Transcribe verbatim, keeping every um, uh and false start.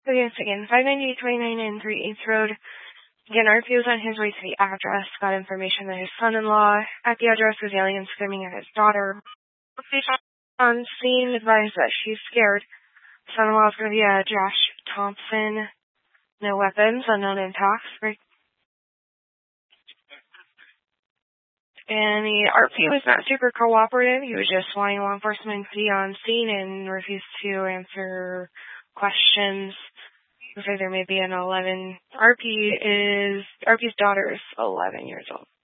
Again, again, five ninety-eight twenty-nine and three eighth Road. Again, R P was on his way to the address, got information that his son-in-law at the address was yelling and screaming at his daughter. On scene, advised that she's scared. Son-in-law is going to be uh, Josh Thompson. No weapons, unknown impacts. And the R P was not super cooperative. He was just wanting law enforcement to be on scene and refused to answer questions. Looks like there may be an eleven. R P is, R P's daughter is eleven years old.